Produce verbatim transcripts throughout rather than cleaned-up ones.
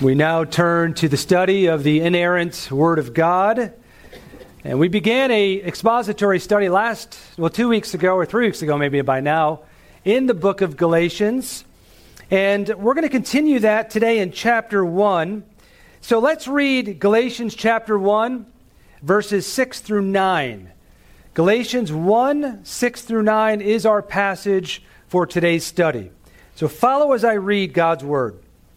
We now turn to the study of the inerrant Word of God. And we began a expository study last, well, two weeks ago or three weeks ago maybe by now, in the book of Galatians. And we're going to continue that today in chapter one. So let's read Galatians chapter one, verses six through nine. Galatians one, six through nine is our passage for today's study. So follow as I read God's Word.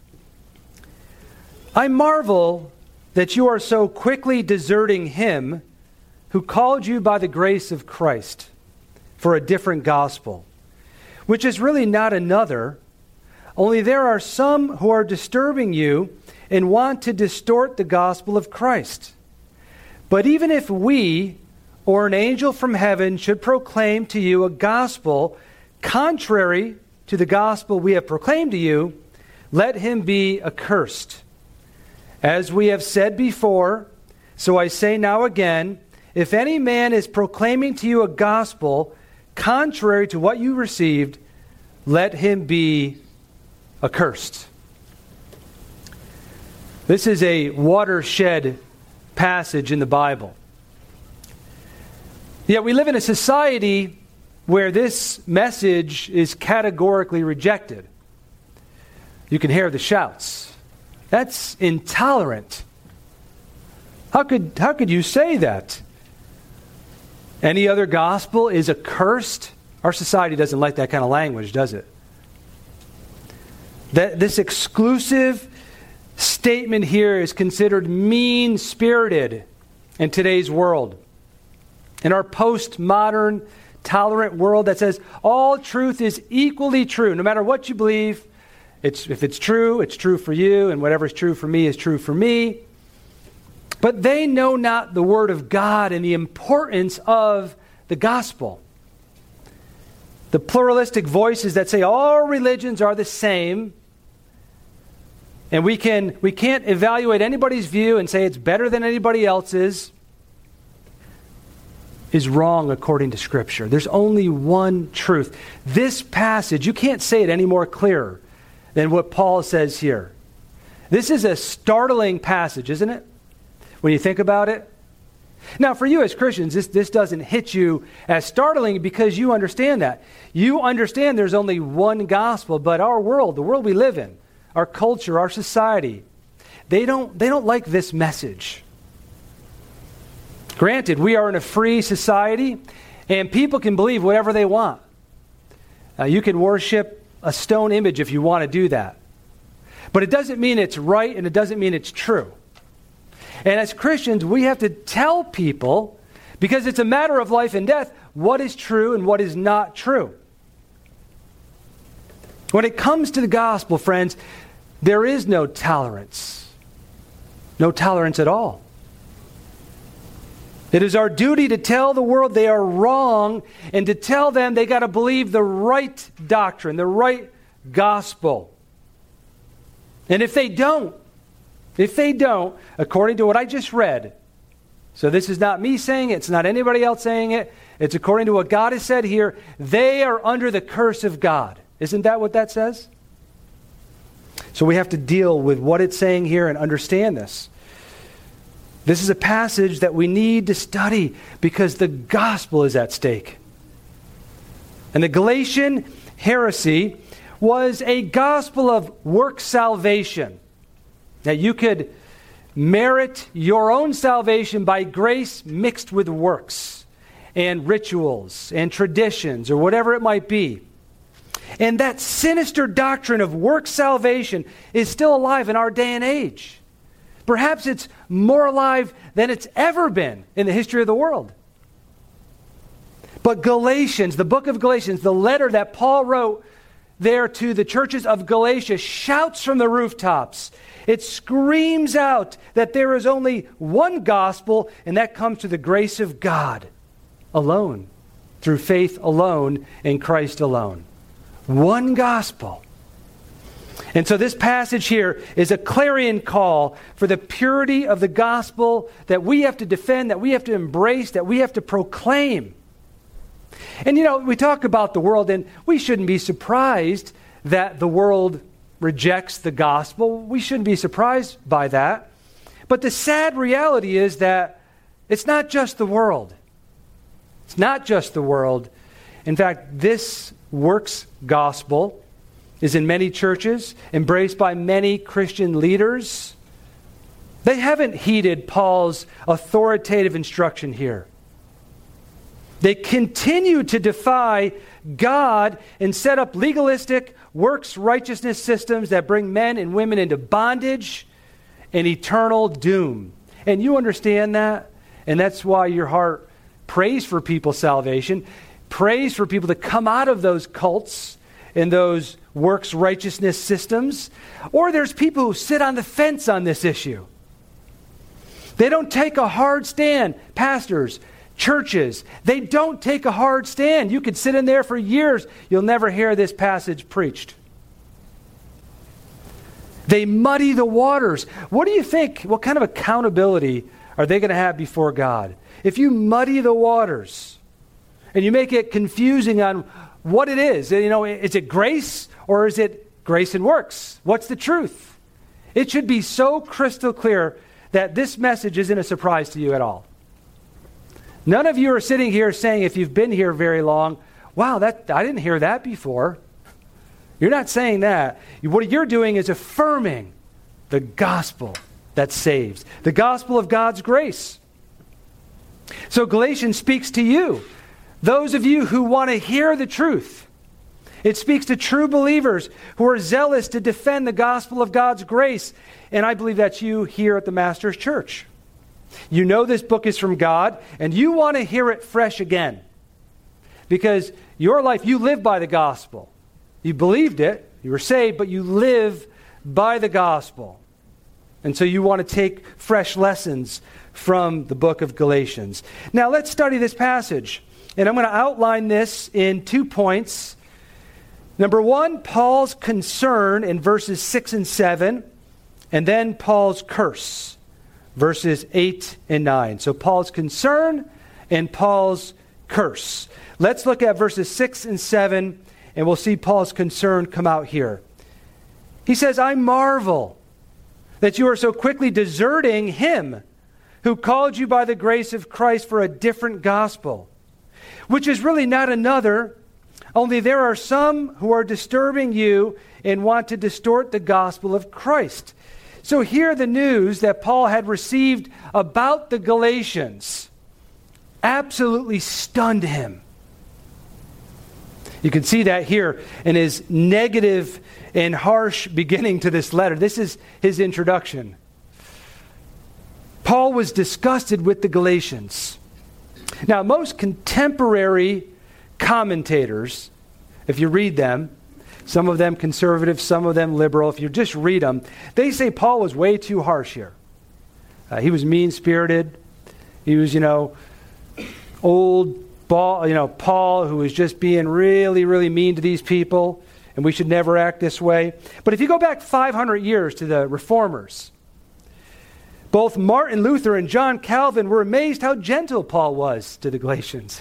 I marvel that you are so quickly deserting him who called you by the grace of Christ for a different gospel, which is really not another, only there are some who are disturbing you and want to distort the gospel of Christ. But even if we or an angel from heaven should proclaim to you a gospel contrary to the gospel we have proclaimed to you, let him be accursed. As we have said before, so I say now again, if any man is proclaiming to you a gospel contrary to what you received, let him be accursed. This is a watershed passage in the Bible. Yet we live in a society where this message is categorically rejected. You can hear the shouts. That's intolerant. How could, how could you say that? Any other gospel is accursed? Our society doesn't like that kind of language, does it? That this exclusive statement here is considered mean-spirited in today's world. In our postmodern, tolerant world that says all truth is equally true, no matter what you believe. It's, if it's true, it's true for you, and whatever's true for me is true for me. But they know not the Word of God and the importance of the gospel. The pluralistic voices that say all religions are the same, and we can we can't evaluate anybody's view and say it's better than anybody else's, is wrong according to Scripture. There's only one truth. This passage, you can't say it any more clearer than what Paul says here. This is a startling passage, isn't it? When you think about it. Now, for you as Christians, this, this doesn't hit you as startling because you understand that. You understand there's only one gospel, but our world, the world we live in, our culture, our society, they don't, they don't like this message. Granted, we are in a free society, and people can believe whatever they want. Uh, you can worship a stone image if you want to do that. But it doesn't mean it's right, and it doesn't mean it's true. And as Christians, we have to tell people, because it's a matter of life and death, what is true and what is not true. When it comes to the gospel, friends, there is no tolerance. No tolerance at all. It is our duty to tell the world they are wrong and to tell them they got to believe the right doctrine, the right gospel. And if they don't, if they don't, according to what I just read, so this is not me saying it, it's not anybody else saying it, it's according to what God has said here, they are under the curse of God. Isn't that what that says? So we have to deal with what it's saying here and understand this. This is a passage that we need to study because the gospel is at stake. And the Galatian heresy was a gospel of work salvation. That you could merit your own salvation by grace mixed with works and rituals and traditions or whatever it might be. And that sinister doctrine of work salvation is still alive in our day and age. Perhaps it's more alive than it's ever been in the history of the world. But Galatians, the book of Galatians, the letter that Paul wrote there to the churches of Galatia, shouts from the rooftops. It screams out that there is only one gospel, and that comes to the grace of God alone, through faith alone in Christ alone. One gospel. And so this passage here is a clarion call for the purity of the gospel that we have to defend, that we have to embrace, that we have to proclaim. And you know, we talk about the world, and we shouldn't be surprised that the world rejects the gospel. We shouldn't be surprised by that. But the sad reality is that it's not just the world. It's not just the world. In fact, this works gospel is in many churches, embraced by many Christian leaders. They haven't heeded Paul's authoritative instruction here. They continue to defy God and set up legalistic works righteousness systems that bring men and women into bondage and eternal doom. And you understand that? And that's why your heart prays for people's salvation, prays for people to come out of those cults and those works righteousness systems. Or there's people who sit on the fence on this issue. They don't take a hard stand. Pastors, churches, they don't take a hard stand. You could sit in there for years. You'll never hear this passage preached. They muddy the waters. What do you think? What kind of accountability are they going to have before God? If you muddy the waters and you make it confusing on what it is, you know, is it grace or is it grace and works? What's the truth? It should be so crystal clear that this message isn't a surprise to you at all. None of you are sitting here saying, if you've been here very long, wow, that I didn't hear that before. You're not saying that. What you're doing is affirming the gospel that saves, the gospel of God's grace. So Galatians speaks to you, those of you who want to hear the truth. It speaks to true believers who are zealous to defend the gospel of God's grace. And I believe that's you here at the Master's Church. You know this book is from God, and you want to hear it fresh again. Because your life, you live by the gospel. You believed it, you were saved, but you live by the gospel. And so you want to take fresh lessons from the book of Galatians. Now let's study this passage. And I'm going to outline this in two points. Number one, Paul's concern in verses six and seven, and then Paul's curse, verses eight and nine. So Paul's concern and Paul's curse. Let's look at verses six and seven, and we'll see Paul's concern come out here. He says, I marvel that you are so quickly deserting him who called you by the grace of Christ for a different gospel, which is really not another, only there are some who are disturbing you and want to distort the gospel of Christ. So here the news that Paul had received about the Galatians absolutely stunned him. You can see that here in his negative and harsh beginning to this letter. This is his introduction. Paul was disgusted with the Galatians. Now, most contemporary commentators, if you read them, some of them conservative, some of them liberal, if you just read them, they say Paul was way too harsh here. Uh, he was mean-spirited. He was, you know, old, ball, you know, Paul, who was just being really, really mean to these people, and we should never act this way. But if you go back five hundred years to the Reformers, both Martin Luther and John Calvin were amazed how gentle Paul was to the Galatians.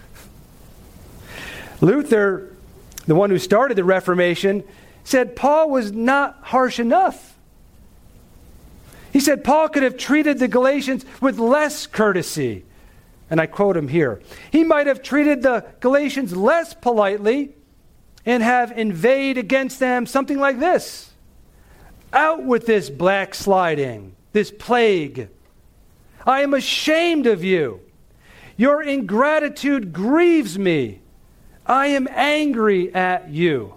Luther, the one who started the Reformation, said Paul was not harsh enough. He said Paul could have treated the Galatians with less courtesy. And I quote him here. He might have treated the Galatians less politely and have inveighed against them something like this. Out with this backsliding, this plague. I am ashamed of you. Your ingratitude grieves me. I am angry at you.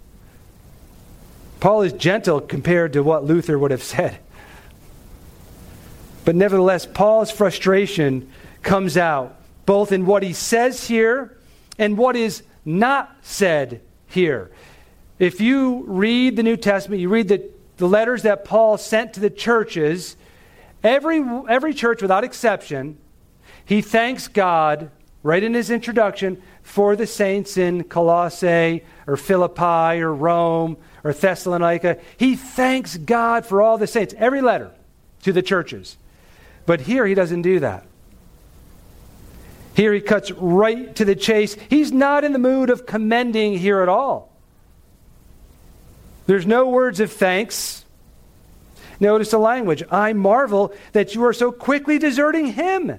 Paul is gentle compared to what Luther would have said. But nevertheless, Paul's frustration comes out both in what he says here and what is not said here. If you read the New Testament, you read the, the letters that Paul sent to the churches, every, every church without exception, he thanks God right in his introduction for the saints in Colossae or Philippi or Rome or Thessalonica. He thanks God for all the saints, every letter to the churches. But here he doesn't do that. Here he cuts right to the chase. He's not in the mood of commending here at all. There's no words of thanks. Notice the language. I marvel that you are so quickly deserting him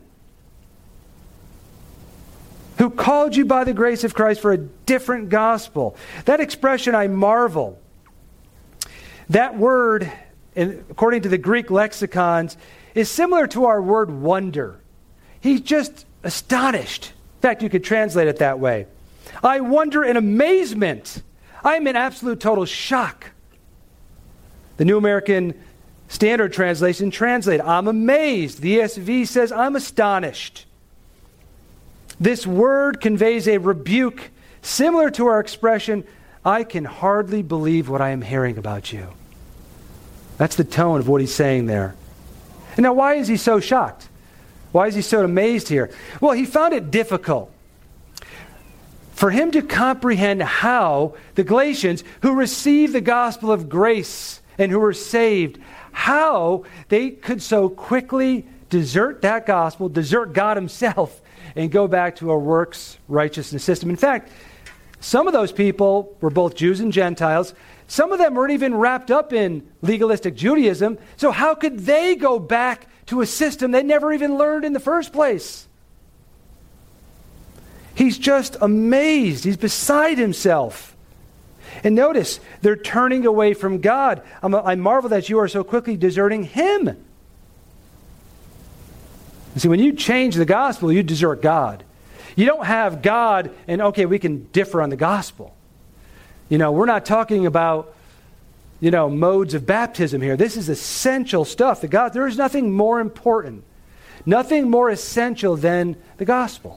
who called you by the grace of Christ for a different gospel. That expression, I marvel, that word, according to the Greek lexicons, is similar to our word wonder. He's just astonished. In fact, you could translate it that way. I wonder in amazement. I'm in absolute total shock. The New American Standard Translation translates, I'm amazed. The E S V says, I'm astonished. This word conveys a rebuke similar to our expression, I can hardly believe what I am hearing about you. That's the tone of what he's saying there. And now, why is he so shocked? Why is he so amazed here? Well, he found it difficult for him to comprehend how the Galatians, who received the gospel of grace and who were saved, how they could so quickly desert that gospel, desert God himself, and go back to a works righteousness system. In fact, some of those people were both Jews and Gentiles. Some of them weren't even wrapped up in legalistic Judaism. So how could they go back to a system they never even learned in the first place? He's just amazed. He's beside himself. And notice, they're turning away from God. I'm, I marvel that you are so quickly deserting him. You see, when you change the gospel, you desert God. You don't have God and, okay, we can differ on the gospel. You know, we're not talking about, you know, modes of baptism here. This is essential stuff. The God, there is nothing more important, nothing more essential than the gospel.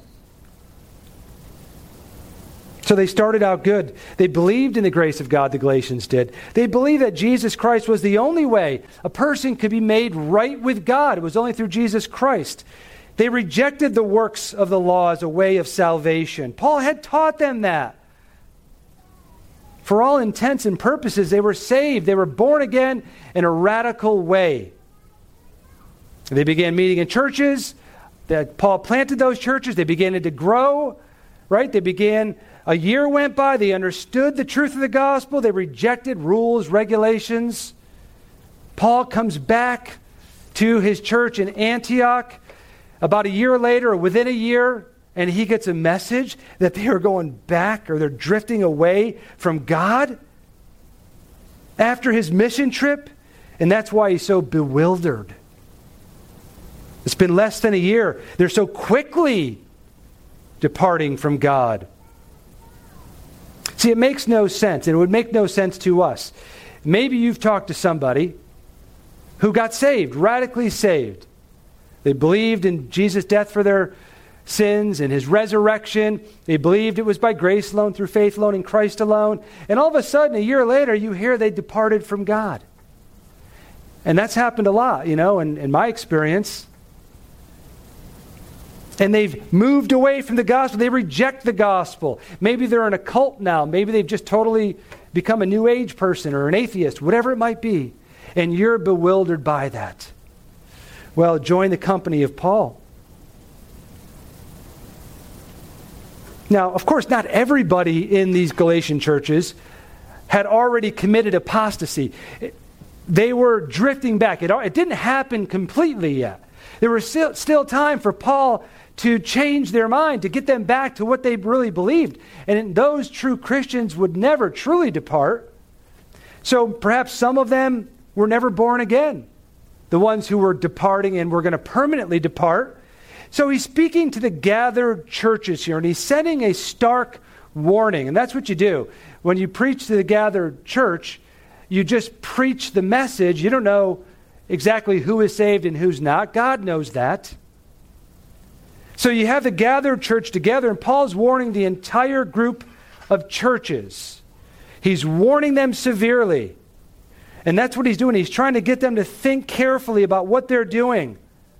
So they started out good. They believed in the grace of God, the Galatians did. They believed that Jesus Christ was the only way a person could be made right with God. It was only through Jesus Christ. They rejected the works of the law as a way of salvation. Paul had taught them that. For all intents and purposes, they were saved. They were born again in a radical way. They began meeting in churches. That Paul planted those churches. They began to grow, right? They began... A year went by, they understood the truth of the gospel, they rejected rules, regulations. Paul comes back to his church in Antioch about a year later, or within a year, and he gets a message that they are going back, or they're drifting away from God after his mission trip, and that's why he's so bewildered. It's been less than a year. They're so quickly departing from God. See, it makes no sense, and it would make no sense to us. Maybe you've talked to somebody who got saved, radically saved. They believed in Jesus' death for their sins and his resurrection. They believed it was by grace alone, through faith alone, in Christ alone. And all of a sudden, a year later, you hear they departed from God. And that's happened a lot, you know, in, in my experience. And they've moved away from the gospel. They reject the gospel. Maybe they're in a cult now. Maybe they've just totally become a New Age person or an atheist, whatever it might be. And you're bewildered by that. Well, join the company of Paul. Now, of course, not everybody in these Galatian churches had already committed apostasy. They were drifting back. It, it didn't happen completely yet. There was still, still time for Paul to change their mind, to get them back to what they really believed. And those true Christians would never truly depart. So perhaps some of them were never born again. The ones who were departing and were going to permanently depart. So he's speaking to the gathered churches here, and he's sending a stark warning. And that's what you do. When you preach to the gathered church, you just preach the message. You don't know exactly who is saved and who's not. God knows that. So you have the gathered church together, and Paul's warning the entire group of churches. He's warning them severely. And that's what he's doing. He's trying to get them to think carefully about what they're doing.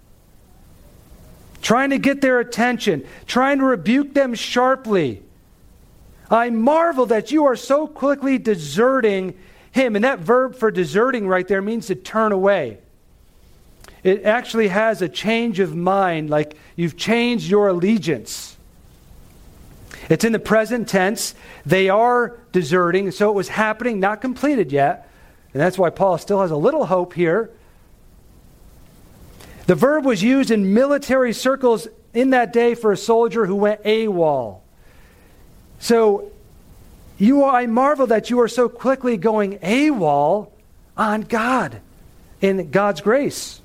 Trying to get their attention. Trying to rebuke them sharply. I marvel that you are so quickly deserting him. And that verb for deserting right there means to turn away. It actually has a change of mind, like you've changed your allegiance. It's in the present tense. They are deserting, so it was happening, not completed yet. And that's why Paul still has a little hope here. The verb was used in military circles in that day for a soldier who went AWOL. So, you are, I marvel that you are so quickly going AWOL on God in God's grace.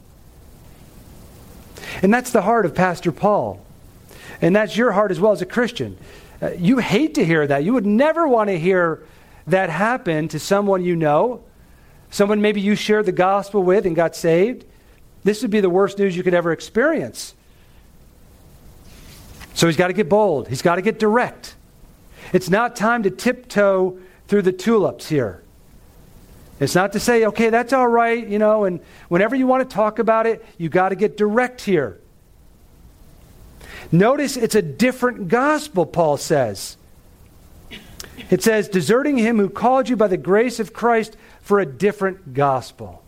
And that's the heart of Pastor Paul. And that's your heart as well as a Christian. Uh, you hate to hear that. You would never want to hear that happen to someone you know, someone maybe you shared the gospel with and got saved. This would be the worst news you could ever experience. So he's got to get bold. He's got to get direct. It's not time to tiptoe through the tulips here. It's not to say, okay, that's all right, you know, and whenever you want to talk about it, you got to get direct here. Notice it's a different gospel, Paul says. It says, deserting him who called you by the grace of Christ for a different gospel.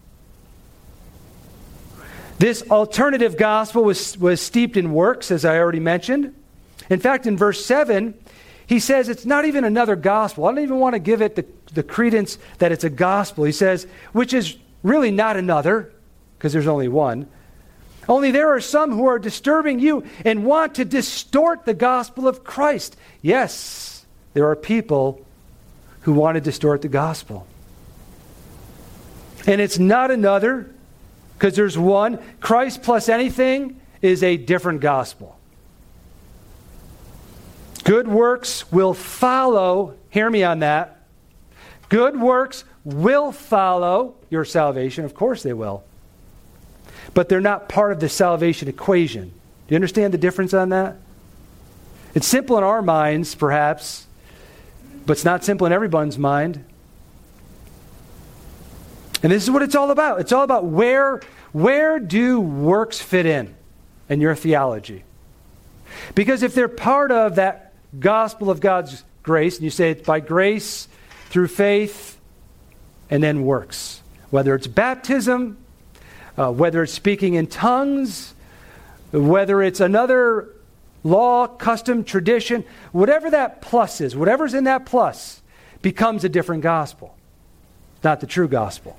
This alternative gospel was, was steeped in works, as I already mentioned. In fact, in verse seven, he says it's not even another gospel. I don't even want to give it the, the credence that it's a gospel. He says, which is really not another, because there's only one. Only there are some who are disturbing you and want to distort the gospel of Christ. Yes, there are people who want to distort the gospel. And it's not another, because there's one. Christ plus anything is a different gospel. Good works will follow, hear me on that. Good works will follow your salvation. Of course they will. But they're not part of the salvation equation. Do you understand the difference on that? It's simple in our minds, perhaps, but it's not simple in everyone's mind. And this is what it's all about. It's all about where, where do works fit in in your theology? Because if they're part of that gospel of God's grace, and you say it's by grace, through faith, and then works. Whether it's baptism, uh, whether it's speaking in tongues, whether it's another law, custom, tradition, whatever that plus is, whatever's in that plus, becomes a different gospel. Not the true gospel.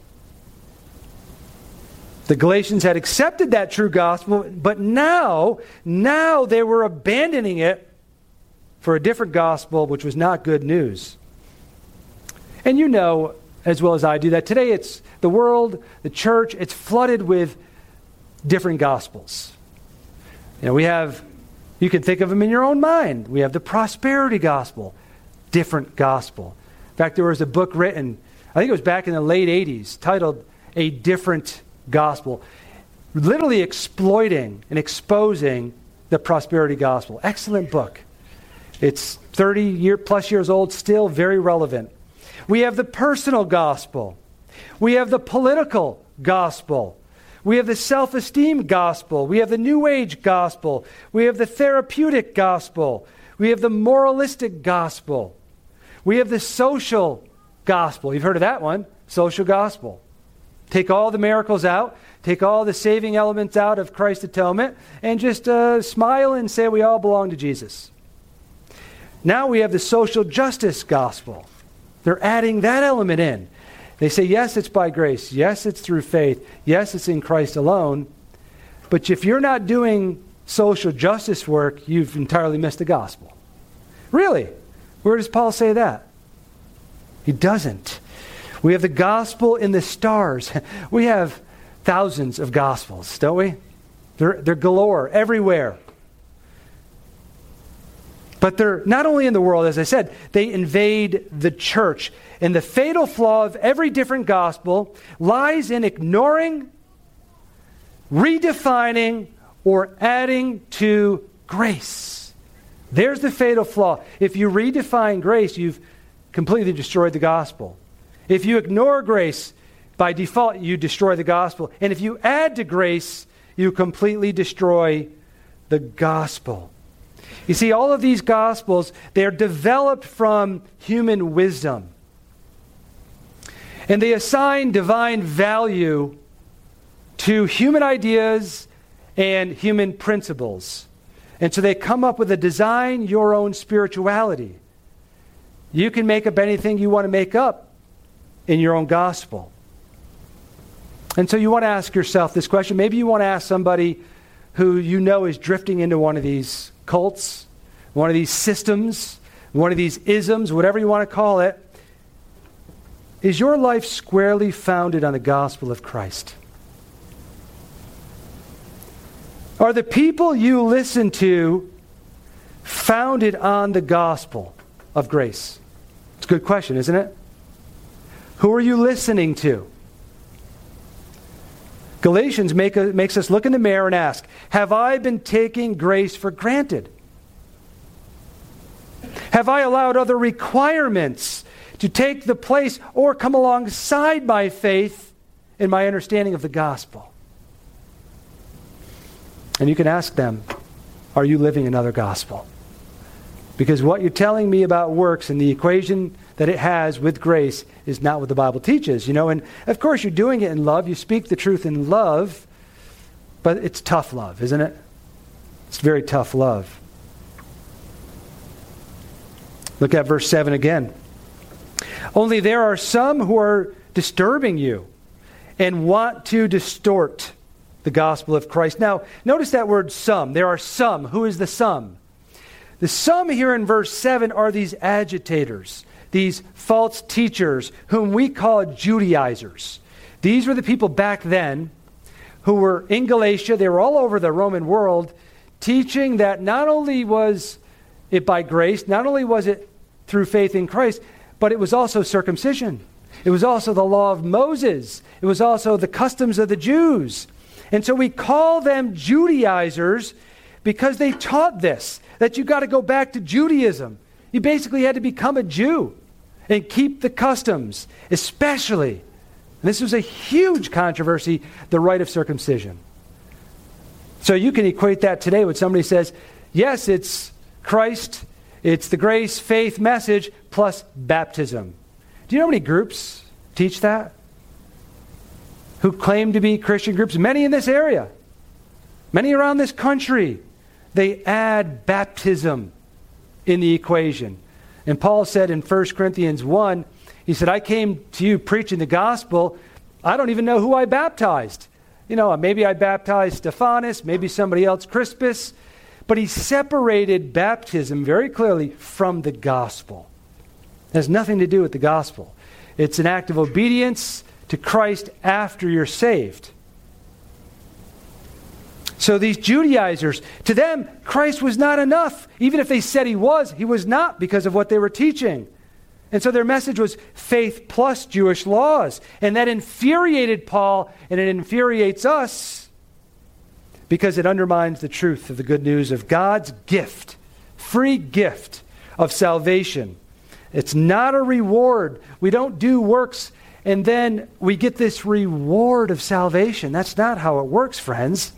The Galatians had accepted that true gospel, but now, now they were abandoning it for a different gospel, which was not good news. And you know, as well as I do, that today it's the world, the church, it's flooded with different gospels. You know, we have, you can think of them in your own mind. We have the prosperity gospel, different gospel. In fact, there was a book written, I think it was back in the late eighties, titled A Different Gospel, literally exploiting and exposing the prosperity gospel. Excellent book. It's thirty year plus years old, still very relevant. We have the personal gospel. We have the political gospel. We have the self-esteem gospel. We have the New Age gospel. We have the therapeutic gospel. We have the moralistic gospel. We have the social gospel. You've heard of that one, social gospel. Take all the miracles out, take all the saving elements out of Christ's atonement, and just uh, smile and say we all belong to Jesus. Now we have the social justice gospel. They're adding that element in. They say, yes, it's by grace. Yes, it's through faith. Yes, it's in Christ alone. But if you're not doing social justice work, you've entirely missed the gospel. Really? Where does Paul say that? He doesn't. We have the gospel in the stars. We have thousands of gospels, don't we? They're, they're galore, everywhere. But they're not only in the world, as I said, they invade the church. And the fatal flaw of every different gospel lies in ignoring, redefining, or adding to grace. There's the fatal flaw. If you redefine grace, you've completely destroyed the gospel. If you ignore grace, by default, you destroy the gospel. And if you add to grace, you completely destroy the gospel. You see, all of these gospels, they're developed from human wisdom. And they assign divine value to human ideas and human principles. And so they come up with a design your own spirituality. You can make up anything you want to make up in your own gospel. And so you want to ask yourself this question. Maybe you want to ask somebody who you know is drifting into one of these cults, one of these systems, one of these isms, whatever you want to call it. Is your life squarely founded on the gospel of Christ? Are the people you listen to founded on the gospel of grace? It's a good question, isn't it? Who are you listening to? Galatians make a, makes us look in the mirror and ask, have I been taking grace for granted? Have I allowed other requirements to take the place or come alongside my faith in my understanding of the gospel? And you can ask them, are you living another gospel? Because what you're telling me about works and the equation that it has with grace is not what the Bible teaches. You know, and of course you're doing it in love. You speak the truth in love, but it's tough love, isn't it? It's very tough love. Look at verse seven again. Only there are some who are disturbing you and want to distort the gospel of Christ. Now, notice that word some. There are some. Who is the some? The some here in verse seven are these agitators, these false teachers whom we call Judaizers. These were the people back then who were in Galatia. They were all over the Roman world teaching that not only was it by grace, not only was it through faith in Christ, but it was also circumcision. It was also the law of Moses. It was also the customs of the Jews. And so we call them Judaizers because they taught this, that you got to go back to Judaism. You basically had to become a Jew and keep the customs, especially, and this was a huge controversy, the rite of circumcision. So you can equate that today when somebody says, yes, it's Christ, it's the grace, faith message, plus baptism. Do you know how many groups teach that? Who claim to be Christian groups? Many in this area. Many around this country. They add baptism in the equation. And Paul said in First Corinthians one, he said, I came to you preaching the gospel. I don't even know who I baptized. You know, maybe I baptized Stephanas, maybe somebody else, Crispus. But he separated baptism very clearly from the gospel. It has nothing to do with the gospel. It's an act of obedience to Christ after you're saved. So these Judaizers, to them, Christ was not enough. Even if they said he was, he was not because of what they were teaching. And so their message was faith plus Jewish laws. And that infuriated Paul, and it infuriates us because it undermines the truth of the good news of God's gift, free gift of salvation. It's not a reward. We don't do works and then we get this reward of salvation. That's not how it works, friends.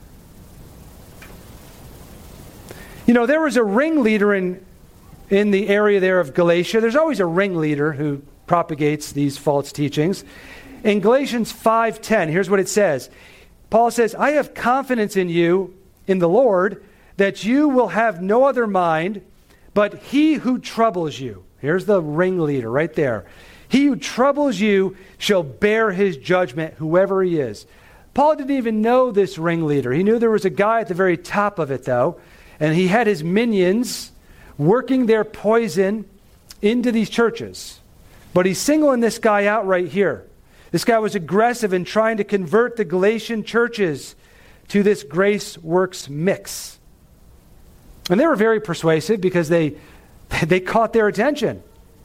You know, there was a ringleader in, in the area there of Galatia. There's always a ringleader who propagates these false teachings. In Galatians five ten, here's what it says. Paul says, I have confidence in you, in the Lord, that you will have no other mind, but he who troubles you. Here's the ringleader right there. He who troubles you shall bear his judgment, whoever he is. Paul didn't even know this ringleader. He knew there was a guy at the very top of it, though, and he had his minions working their poison into these churches. But he's singling this guy out right here. This guy was aggressive in trying to convert the Galatian churches to this grace works mix. And they were very persuasive because they, they caught their attention.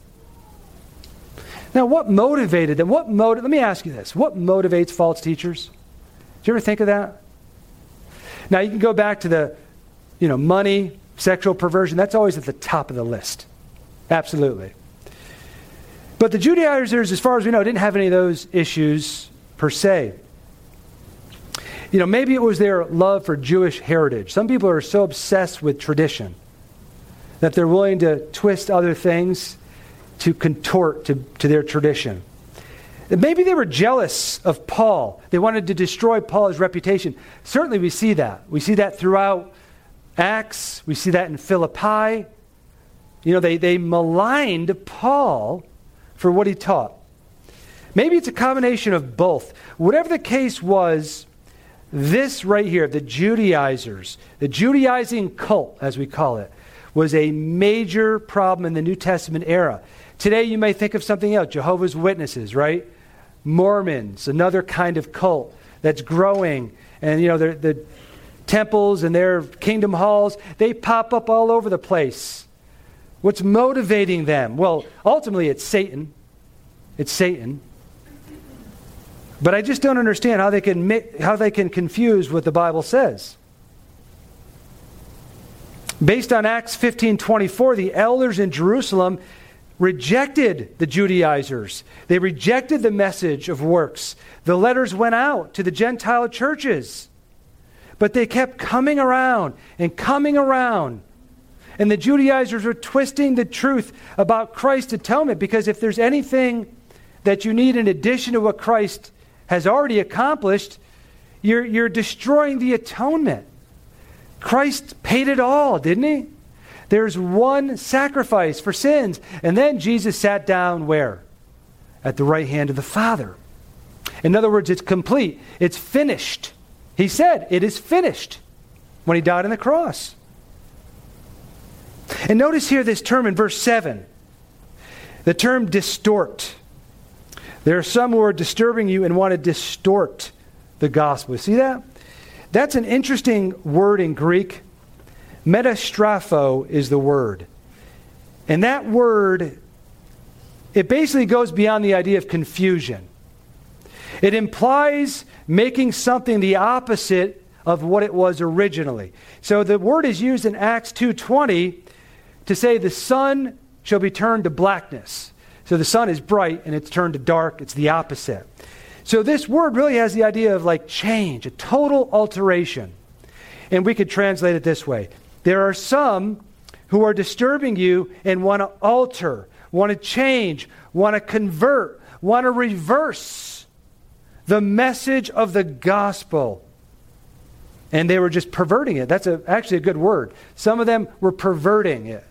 Now, what motivated them? What motiv- Let me ask you this. What motivates false teachers? Do you ever think of that? Now, you can go back to the, you know, money, sexual perversion. That's always at the top of the list. Absolutely. But the Judaizers, as far as we know, didn't have any of those issues per se. You know, maybe it was their love for Jewish heritage. Some people are so obsessed with tradition that they're willing to twist other things to contort to, to their tradition. Maybe they were jealous of Paul. They wanted to destroy Paul's reputation. Certainly we see that. We see that throughout Acts, we see that in Philippi. You know, they, they maligned Paul for what he taught. Maybe it's a combination of both. Whatever the case was, this right here, the Judaizers, the Judaizing cult, as we call it, was a major problem in the New Testament era. Today you may think of something else, Jehovah's Witnesses, right? Mormons, another kind of cult that's growing. And, you know, the, the temples and their kingdom halls, they pop up all over the place. What's motivating them? Well, ultimately it's Satan. It's Satan. But I just don't understand how they can how they can confuse what the Bible says. Based on Acts fifteen twenty-four, the elders in Jerusalem rejected the Judaizers. They rejected the message of works. The letters went out to the Gentile churches. But they kept coming around and coming around. And the Judaizers were twisting the truth about Christ's atonement, because if there's anything that you need in addition to what Christ has already accomplished, you're, you're destroying the atonement. Christ paid it all, didn't he? There's one sacrifice for sins. And then Jesus sat down where? At the right hand of the Father. In other words, it's complete. It's finished. He said, it is finished when he died on the cross. And notice here this term in verse seven. The term distort. There are some who are disturbing you and want to distort the gospel. See that? That's an interesting word in Greek. Metastrapho is the word. And that word, it basically goes beyond the idea of confusion. It implies making something the opposite of what it was originally. So the word is used in Acts two twenty to say the sun shall be turned to blackness. So the sun is bright and it's turned to dark. It's the opposite. So this word really has the idea of like change, a total alteration. And we could translate it this way. There are some who are disturbing you and want to alter, want to change, want to convert, want to reverse the message of the gospel. And they were just perverting it. That's a, actually a good word. Some of them were perverting it.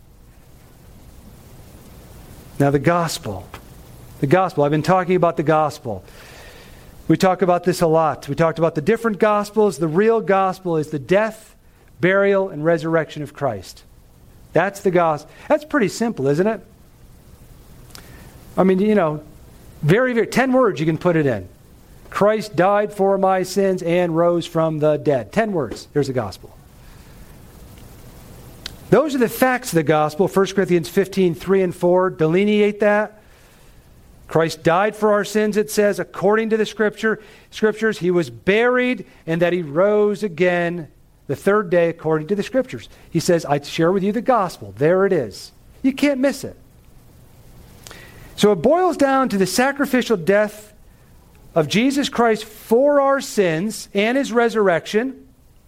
Now the gospel. The gospel. I've been talking about the gospel. We talk about this a lot. We talked about the different gospels. The real gospel is the death, burial, and resurrection of Christ. That's the gospel. That's pretty simple, isn't it? I mean, you know, very, very, ten words you can put it in. Christ died for my sins and rose from the dead. Ten words. Here's the gospel. Those are the facts of the gospel. First Corinthians fifteen, three and four delineate that. Christ died for our sins, it says, according to the scripture, scriptures. He was buried and that he rose again the third day according to the scriptures. He says, I share with you the gospel. There it is. You can't miss it. So it boils down to the sacrificial death of Jesus Christ for our sins and his resurrection.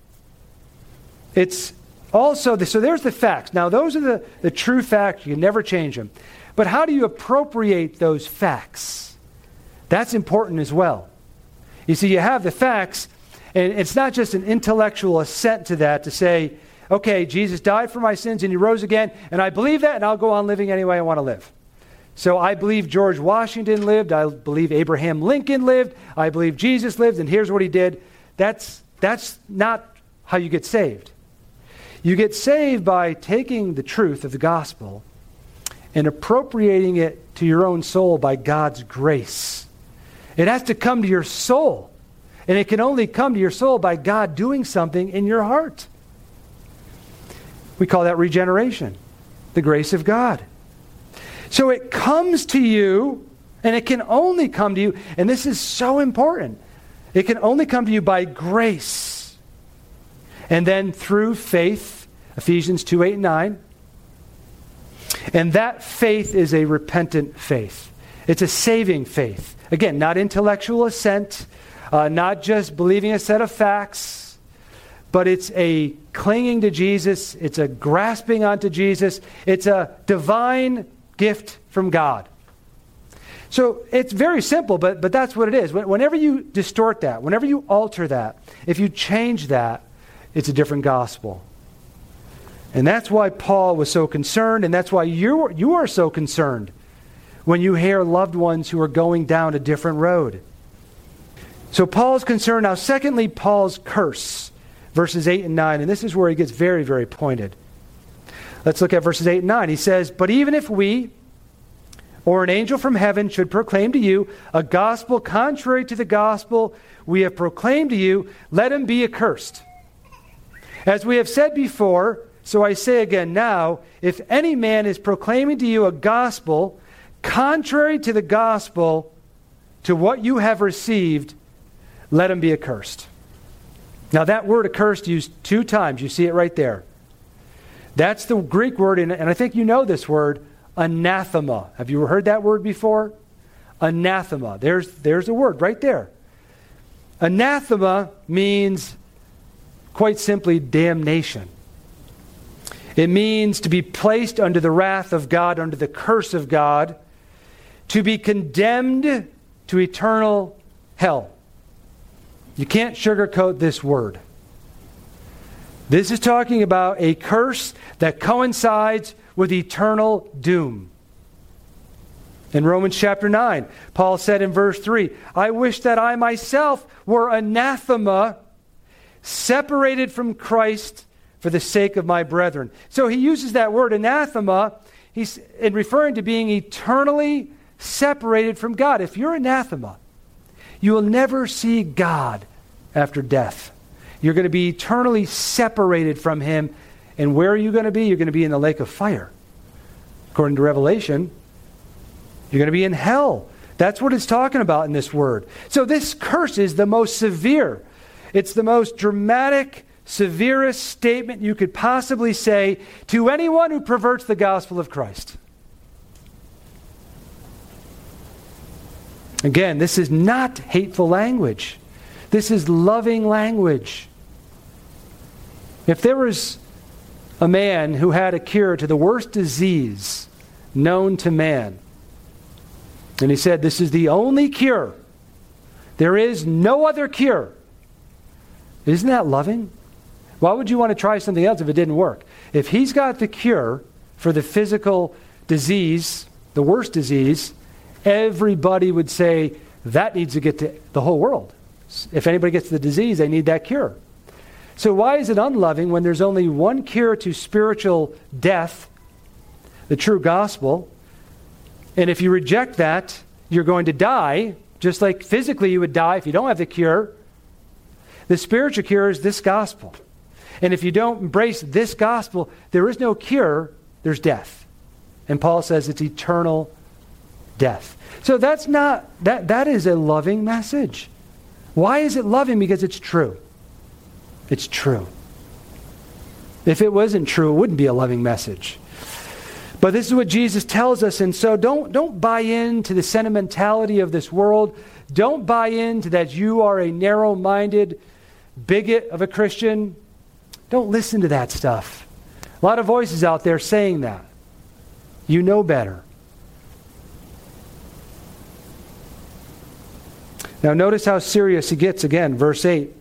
It's also, the, so there's the facts. Now those are the, the true facts. You can never change them. But how do you appropriate those facts? That's important as well. You see, you have the facts, and it's not just an intellectual assent to that to say, okay, Jesus died for my sins and he rose again, and I believe that, and I'll go on living any way I want to live. So I believe George Washington lived, I believe Abraham Lincoln lived, I believe Jesus lived, and here's what he did. That's, that's not how you get saved. You get saved by taking the truth of the gospel and appropriating it to your own soul by God's grace. It has to come to your soul. And it can only come to your soul by God doing something in your heart. We call that regeneration, the grace of God. So it comes to you, and it can only come to you, and this is so important. It can only come to you by grace. And then through faith, Ephesians two, eight, and nine. And that faith is a repentant faith. It's a saving faith. Again, not intellectual assent, uh, not just believing a set of facts, but it's a clinging to Jesus. It's a grasping onto Jesus. It's a divine gift from God. So it's very simple, but, but that's what it is. Whenever you distort that, whenever you alter that, if you change that, it's a different gospel. And that's why Paul was so concerned, and that's why you, you are so concerned when you hear loved ones who are going down a different road. So Paul's concerned. Now, secondly, Paul's curse, verses eight and nine, and this is where he gets very, very pointed. Let's look at verses eight and nine. He says, "But even if we, or an angel from heaven, should proclaim to you a gospel contrary to the gospel we have proclaimed to you, let him be accursed. As we have said before, so I say again now, if any man is proclaiming to you a gospel contrary to the gospel, to what you have received, let him be accursed." Now that word accursed used two times. You see it right there. That's the Greek word, and I think you know this word, anathema. Have you heard that word before? Anathema. There's, there's a word right there. Anathema means, quite simply, damnation. It means to be placed under the wrath of God, under the curse of God, to be condemned to eternal hell. You can't sugarcoat this word. This is talking about a curse that coincides with eternal doom. In Romans chapter nine, Paul said in verse three, "I wish that I myself were anathema, separated from Christ for the sake of my brethren." So he uses that word anathema he's in referring to being eternally separated from God. If you're anathema, you will never see God after death. You're going to be eternally separated from him. And where are you going to be? You're going to be in the lake of fire. According to Revelation, you're going to be in hell. That's what it's talking about in this word. So this curse is the most severe. It's the most dramatic, severest statement you could possibly say to anyone who perverts the gospel of Christ. Again, this is not hateful language. This is loving language. If there was a man who had a cure to the worst disease known to man, and he said, "This is the only cure. There is no other cure." Isn't that loving? Why would you want to try something else if it didn't work? If he's got the cure for the physical disease, the worst disease, everybody would say, that needs to get to the whole world. If anybody gets the disease, they need that cure. So why is it unloving when there's only one cure to spiritual death, the true gospel? And if you reject that, you're going to die, just like physically you would die if you don't have the cure. The spiritual cure is this gospel. And if you don't embrace this gospel, there is no cure, there's death. And Paul says it's eternal death. So that's not, that, that is a loving message. Why is it loving? Because it's true. It's true. If it wasn't true, it wouldn't be a loving message. But this is what Jesus tells us, and so don't, don't buy into the sentimentality of this world. Don't buy into that you are a narrow-minded bigot of a Christian. Don't listen to that stuff. A lot of voices out there saying that. You know better. Now notice how serious he gets again, verse eight.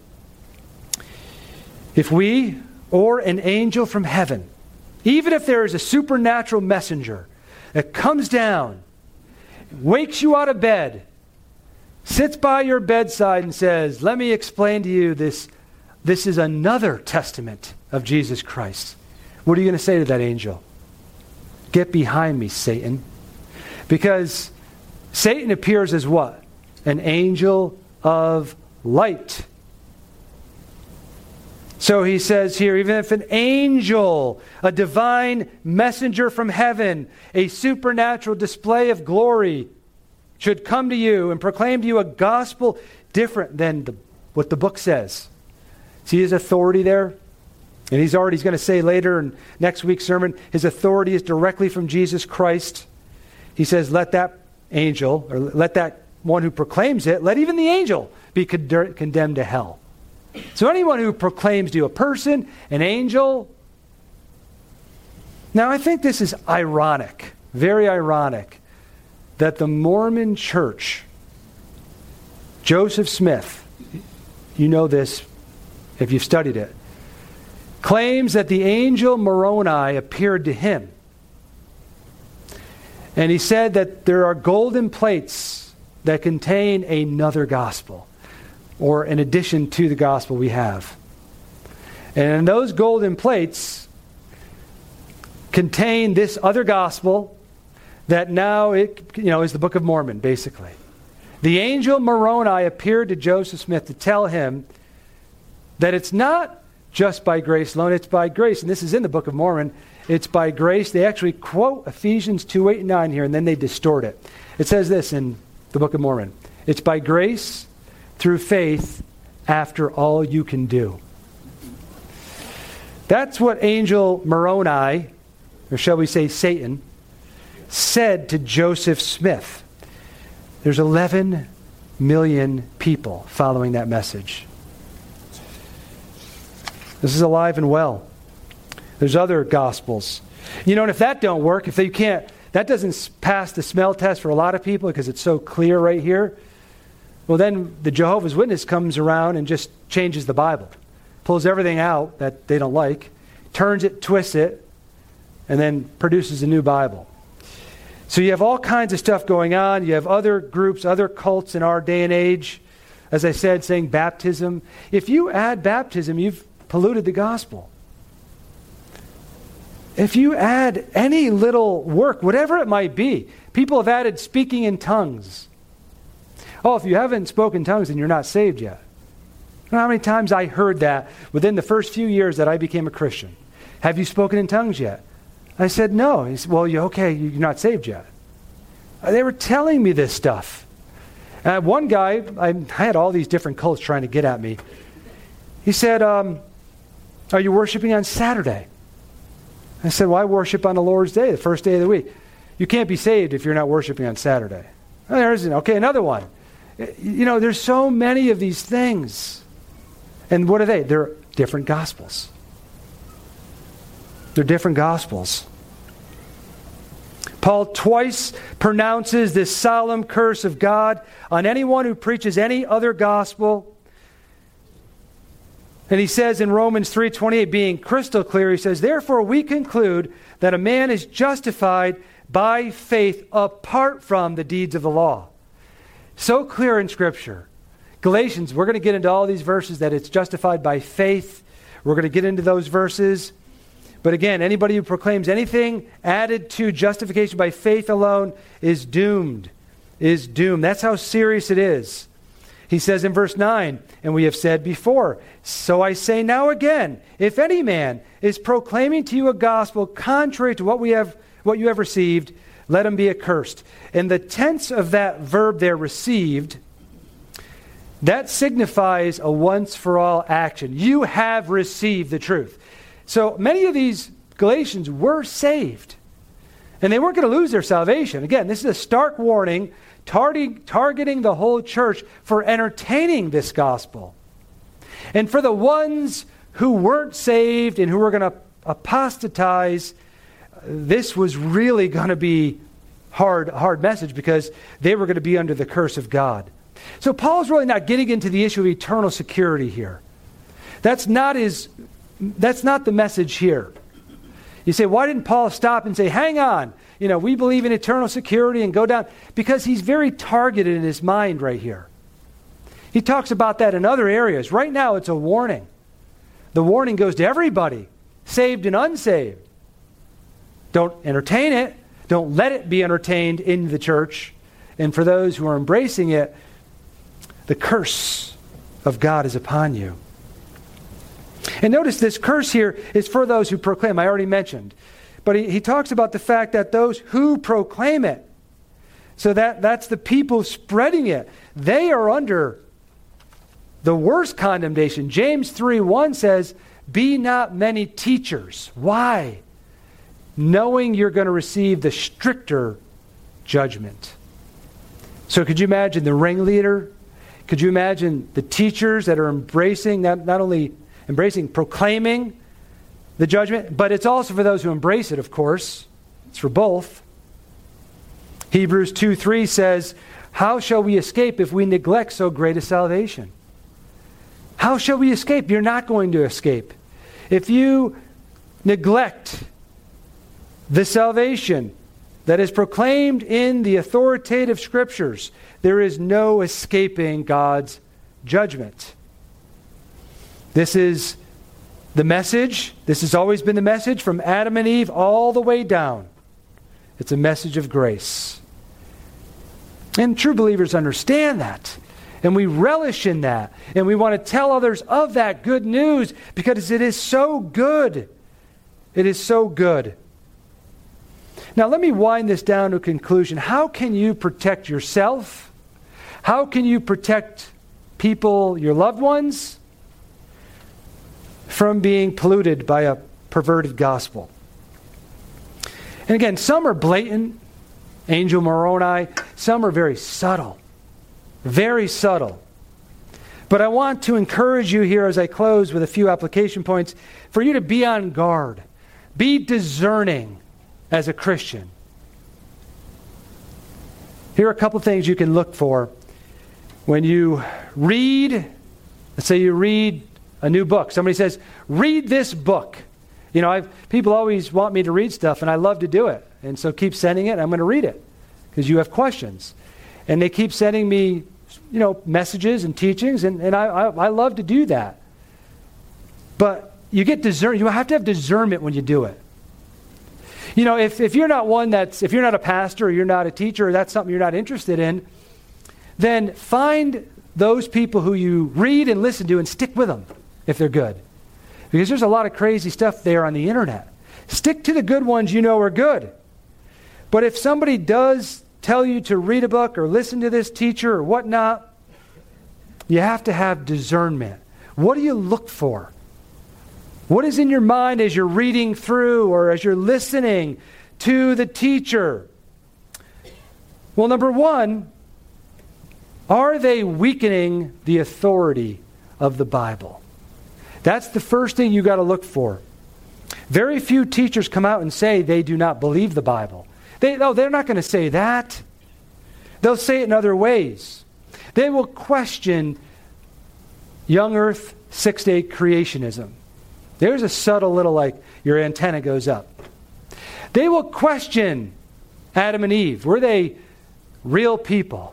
"If we or an angel from heaven, even if there is a supernatural messenger that comes down, wakes you out of bed, sits by your bedside and says, 'Let me explain to you this, this is another testament of Jesus Christ,' what are you going to say to that angel? Get behind me, Satan. Because Satan appears as what? An angel of light. So he says here, even if an angel, a divine messenger from heaven, a supernatural display of glory should come to you and proclaim to you a gospel different than the, what the book says. See his authority there? And he's already he's going to say later in next week's sermon, his authority is directly from Jesus Christ. He says, let that angel, or let that one who proclaims it, let even the angel be con- condemned to hell. So anyone who proclaims to you, a person, an angel. Now I think this is ironic, very ironic, that the Mormon church, Joseph Smith, you know this if you've studied it, claims that the angel Moroni appeared to him. And he said that there are golden plates that contain another gospel, or in addition to the gospel we have. And those golden plates contain this other gospel that now it, you know, is the Book of Mormon, basically. The angel Moroni appeared to Joseph Smith to tell him that it's not just by grace alone, it's by grace. And this is in the Book of Mormon. It's by grace. They actually quote Ephesians two, eight, and nine here, and then they distort it. It says this in the Book of Mormon. It's by grace through faith after all you can do. That's what angel Moroni, or shall we say Satan, said to Joseph Smith. There's eleven million people following that message. This is alive and well. There's other gospels. You know, and if that don't work, if you can't, that doesn't pass the smell test for a lot of people because it's so clear right here, well then the Jehovah's Witness comes around and just changes the Bible. Pulls everything out that they don't like, turns it, twists it, and then produces a new Bible. So you have all kinds of stuff going on. You have other groups, other cults in our day and age, as I said, saying baptism. If you add baptism, you've polluted the gospel. If you add any little work, whatever it might be, people have added speaking in tongues. Oh, if you haven't spoken tongues, then you're not saved yet. You know how many times I heard that within the first few years that I became a Christian? Have you spoken in tongues yet? I said, no. He said, well, you okay, you're not saved yet. They were telling me this stuff. And one guy, I had all these different cults trying to get at me. He said, um, are you worshiping on Saturday? I said, well, I worship on the Lord's Day, the first day of the week. You can't be saved if you're not worshiping on Saturday. Oh, there's an, okay, another one. You know, there's so many of these things. And what are they? They're different gospels. They're different gospels. Paul twice pronounces this solemn curse of God on anyone who preaches any other gospel. And he says in Romans three twenty-eight, being crystal clear, he says, therefore we conclude that a man is justified by faith apart from the deeds of the law. So clear in Scripture. Galatians, we're going to get into all these verses that it's justified by faith. We're going to get into those verses. But again, anybody who proclaims anything added to justification by faith alone is doomed. Is doomed. That's how serious it is. He says in verse nine, and we have said before, so I say now again, if any man is proclaiming to you a gospel contrary to what we have, what you have received, let him be accursed. And the tense of that verb there, received, that signifies a once-for-all action. You have received the truth. So many of these Galatians were saved. And they weren't going to lose their salvation. Again, this is a stark warning Targeting, targeting the whole church for entertaining this gospel. And for the ones who weren't saved and who were going to apostatize, this was really going to be hard, hard message because they were going to be under the curse of God. So Paul's really not getting into the issue of eternal security here. That's not his, that's not the message here. You say, why didn't Paul stop and say, hang on, you know, we believe in eternal security and go down? Because he's very targeted in his mind right here. He talks about that in other areas. Right now, it's a warning. The warning goes to everybody, saved and unsaved. Don't entertain it. Don't let it be entertained in the church. And for those who are embracing it, the curse of God is upon you. And notice this curse here is for those who proclaim. I already mentioned. But he, he talks about the fact that those who proclaim it, so that, that's the people spreading it, they are under the worst condemnation. James three one says, be not many teachers. Why? Knowing you're going to receive the stricter judgment. So could you imagine the ringleader? Could you imagine the teachers that are embracing, not, not only embracing, proclaiming the judgment, but it's also for those who embrace it, of course. It's for both. Hebrews two three says, how shall we escape if we neglect so great a salvation? How shall we escape? You're not going to escape. if you neglect the salvation that is proclaimed in the authoritative Scriptures, there is no escaping God's judgment. This is the message. This has always been the message from Adam and Eve all the way down. It's a message of grace. And true believers understand that. And we relish in that. And we want to tell others of that good news because it is so good. It is so good. Now let me wind this down to a conclusion. How can you protect yourself? How can you protect people, your loved ones, from being polluted by a perverted gospel? And again, some are blatant, Angel Moroni. Some are very subtle. Very subtle. But I want to encourage you here as I close with a few application points for you to be on guard. Be discerning as a Christian. Here are a couple things you can look for when you read. Let's say you read a new book. Somebody says, read this book. You know, I've, people always want me to read stuff, and I love to do it. And so keep sending it. I'm going to read it because you have questions. And they keep sending me, you know, messages and teachings, and, and I, I, I love to do that. But you get discern. You have to have discernment when you do it. You know, if, if you're not one that's, if you're not a pastor or you're not a teacher or that's something you're not interested in, then find those people who you read and listen to and stick with them if they're good. Because there's a lot of crazy stuff there on the internet. Stick to the good ones you know are good. But if somebody does tell you to read a book or listen to this teacher or whatnot, you have to have discernment. What do you look for? What is in your mind as you're reading through or as you're listening to the teacher? Well, number one, are they weakening the authority of the Bible? That's the first thing you got to look for. Very few teachers come out and say they do not believe the Bible. They, no, they're not going to say that. They'll say it in other ways. They will question young earth six-day creationism. There's a subtle little, like, your antenna goes up. They will question Adam and Eve. Were they real people?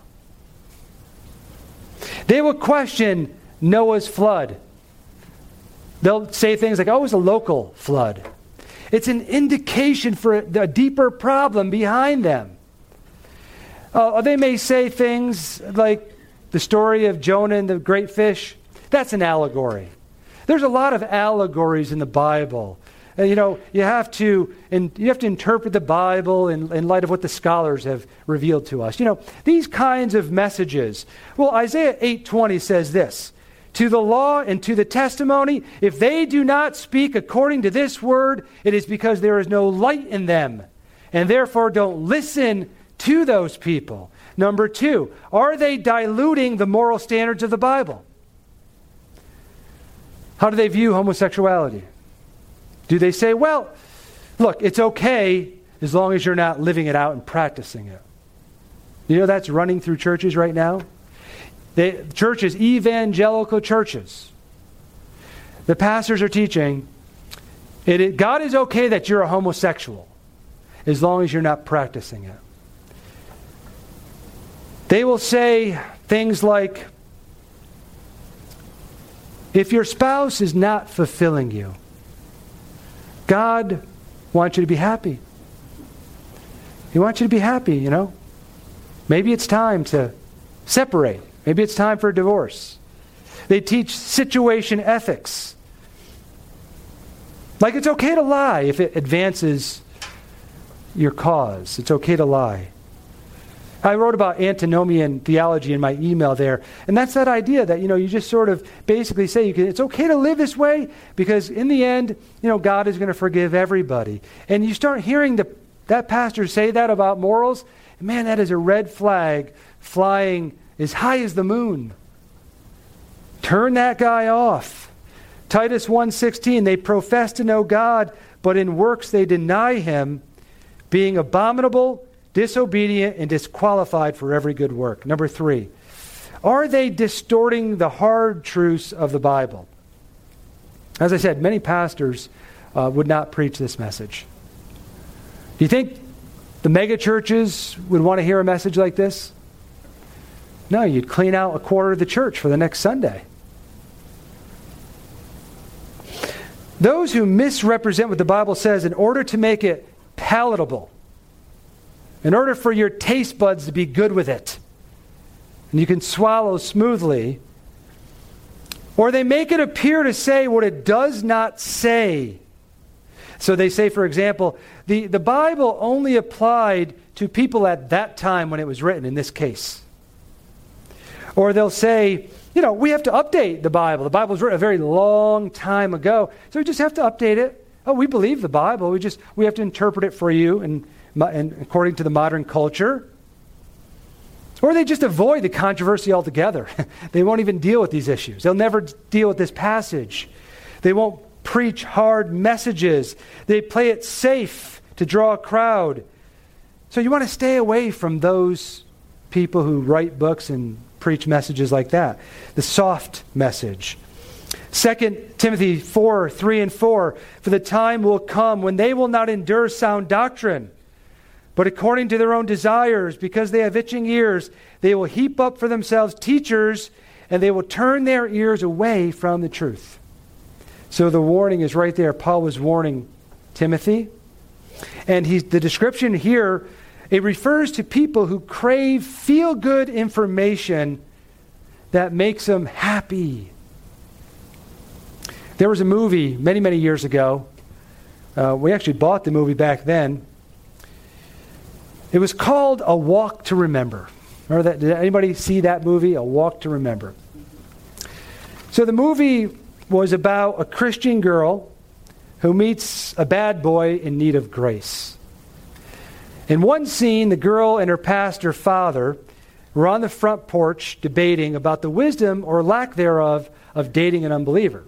They will question Noah's flood. They'll say things like, oh, it was a local flood. It's an indication for a deeper problem behind them. Uh, they may say things like the story of Jonah and the great fish. That's an allegory. There's a lot of allegories in the Bible. And, you know, you have to and you have to interpret the Bible in, in light of what the scholars have revealed to us. You know, these kinds of messages. Well, Isaiah eight twenty says this, to the law and to the testimony, if they do not speak according to this word, it is because there is no light in them. And therefore don't listen to those people. Number two, are they diluting the moral standards of the Bible? How do they view homosexuality? Do they say, well, look, it's okay as long as you're not living it out and practicing it? You know that's running through churches right now? They, churches, evangelical churches. The pastors are teaching, it, it, God is okay that you're a homosexual as long as you're not practicing it. They will say things like, if your spouse is not fulfilling you, God wants you to be happy. He wants you to be happy, you know. Maybe it's time to separate. Maybe it's time for a divorce. They teach situation ethics. Like it's okay to lie if it advances your cause. It's okay to lie. I wrote about antinomian theology in my email there, and that's that idea that, you know, you just sort of basically say you can, it's okay to live this way because in the end, you know, God is going to forgive everybody. And you start hearing the, that pastor say that about morals, and man, that is a red flag flying as high as the moon. Turn that guy off. Titus one sixteen, they profess to know God, but in works they deny him, being abominable, disobedient, and disqualified for every good work. Number three, are they distorting the hard truths of the Bible? As I said, many pastors uh, would not preach this message. Do you think the mega churches would want to hear a message like this? No, you'd clean out a quarter of the church for the next Sunday. Those who misrepresent what the Bible says in order to make it palatable, in order for your taste buds to be good with it, and you can swallow smoothly, or they make it appear to say what it does not say. So they say, for example, the, the Bible only applied to people at that time when it was written, in this case. Or they'll say, you know, we have to update the Bible. The Bible was written a very long time ago, so we just have to update it. Oh, we believe the Bible. We just we have to interpret it for you and, and according to the modern culture. Or they just avoid the controversy altogether. They won't even deal with these issues. They'll never deal with this passage. They won't preach hard messages. They play it safe to draw a crowd. So you want to stay away from those people who write books and preach messages like that. The soft message. Second Timothy four, three and four. For the time will come when they will not endure sound doctrine, but according to their own desires, because they have itching ears, they will heap up for themselves teachers, and they will turn their ears away from the truth. So the warning is right there. Paul was warning Timothy. And he's, the description here, it refers to people who crave feel-good information that makes them happy. There was a movie many, many years ago. Uh, we actually bought the movie back then. It was called A Walk to Remember. Remember that? Did anybody see that movie, A Walk to Remember? So the movie was about a Christian girl who meets a bad boy in need of grace. In one scene, the girl and her pastor father were on the front porch debating about the wisdom or lack thereof of dating an unbeliever.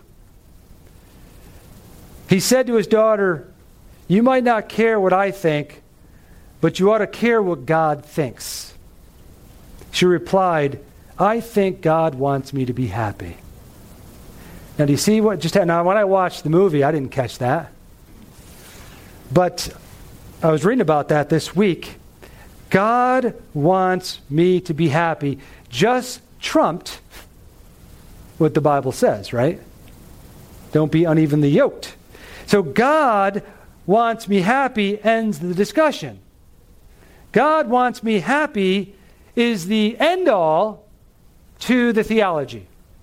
He said to his daughter, "You might not care what I think, but you ought to care what God thinks." She replied, "I think God wants me to be happy." Now, do you see what just happened? Now, when I watched the movie, I didn't catch that. But I was reading about that this week. God wants me to be happy just trumped what the Bible says, right? Don't be unevenly yoked. So God wants me happy ends the discussion. God wants me happy is the end-all to the theology.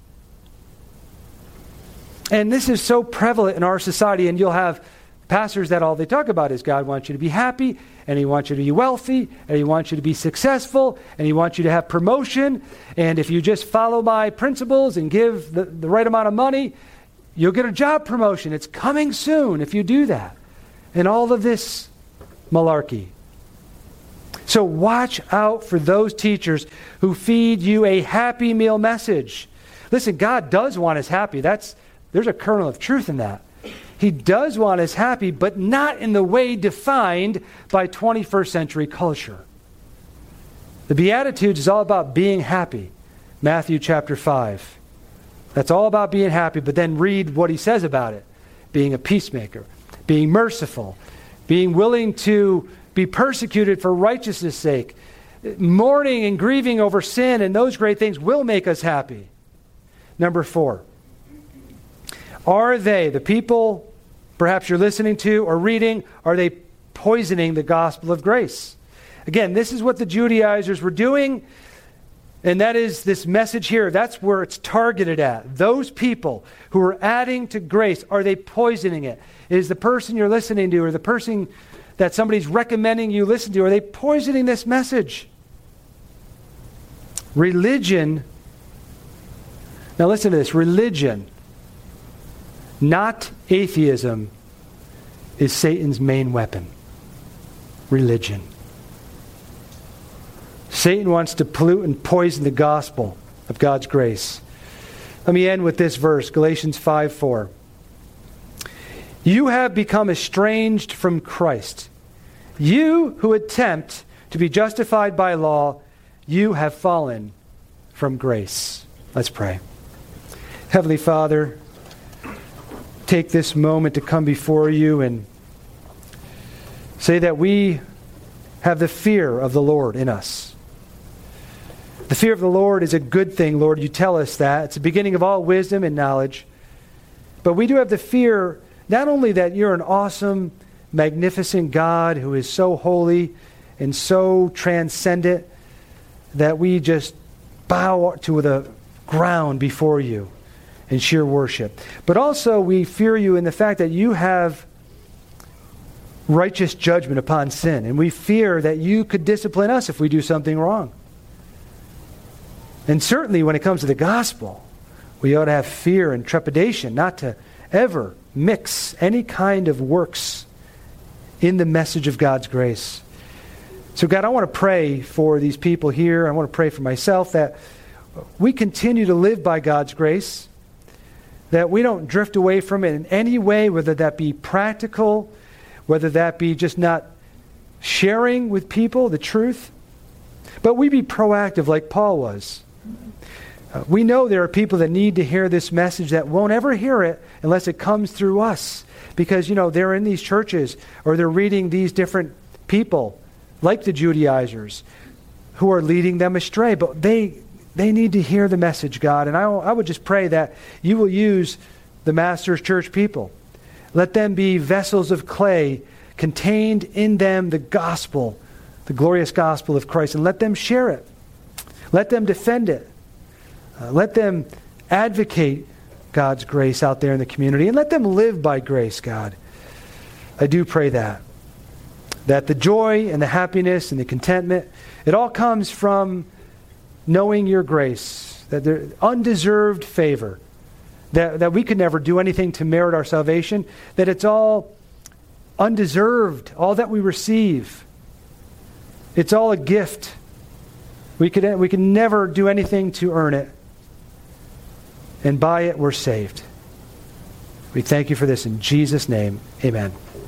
And this is so prevalent in our society, and you'll have pastors that all they talk about is God wants you to be happy, and He wants you to be wealthy, and He wants you to be successful, and He wants you to have promotion, and if you just follow my principles and give the, the right amount of money, you'll get a job promotion. It's coming soon if you do that. And all of this malarkey. So watch out for those teachers who feed you a happy meal message. Listen, God does want us happy. That's There's a kernel of truth in that. He does want us happy, but not in the way defined by twenty-first century culture. The Beatitudes is all about being happy. Matthew chapter five. That's all about being happy, but then read what He says about it. Being a peacemaker, being merciful, being willing to be persecuted for righteousness' sake, mourning and grieving over sin, and those great things will make us happy. Number four. Are they, the people perhaps you're listening to or reading, are they poisoning the gospel of grace? Again, this is what the Judaizers were doing, and that is this message here. That's where it's targeted at. Those people who are adding to grace, are they poisoning it? Is the person you're listening to or the person that somebody's recommending you listen to, are they poisoning this message? Religion, now listen to this, religion, not atheism, is Satan's main weapon. Religion. Satan wants to pollute and poison the gospel of God's grace. Let me end with this verse, Galatians five four. You have become estranged from Christ. You who attempt to be justified by law, you have fallen from grace. Let's pray. Heavenly Father, take this moment to come before you and say that we have the fear of the Lord in us. The fear of the Lord is a good thing, Lord. You tell us that. It's the beginning of all wisdom and knowledge. But we do have the fear, not only that you're an awesome, magnificent God who is so holy and so transcendent that we just bow to the ground before you in sheer worship. But also we fear you in the fact that you have righteous judgment upon sin. And we fear that you could discipline us if we do something wrong. And certainly when it comes to the gospel, we ought to have fear and trepidation not to ever mix any kind of works in the message of God's grace. So God, I want to pray for these people here. I want to pray for myself that we continue to live by God's grace, that we don't drift away from it in any way, whether that be practical, whether that be just not sharing with people the truth, but we be proactive like Paul was. Uh, we know there are people that need to hear this message that won't ever hear it unless it comes through us. Because, you know, they're in these churches or they're reading these different people, like the Judaizers, who are leading them astray. But they they need to hear the message, God. And I, I would just pray that you will use the Master's Church people. Let them be vessels of clay, contained in them the gospel, the glorious gospel of Christ, and let them share it. Let them defend it. Uh, let them advocate God's grace out there in the community, and let them live by grace, God. I do pray that. That the joy and the happiness and the contentment, it all comes from knowing your grace, that there undeserved favor, that, that we could never do anything to merit our salvation, that it's all undeserved, all that we receive. It's all a gift. We could, we could never do anything to earn it. And by it, we're saved. We thank you for this in Jesus' name. Amen.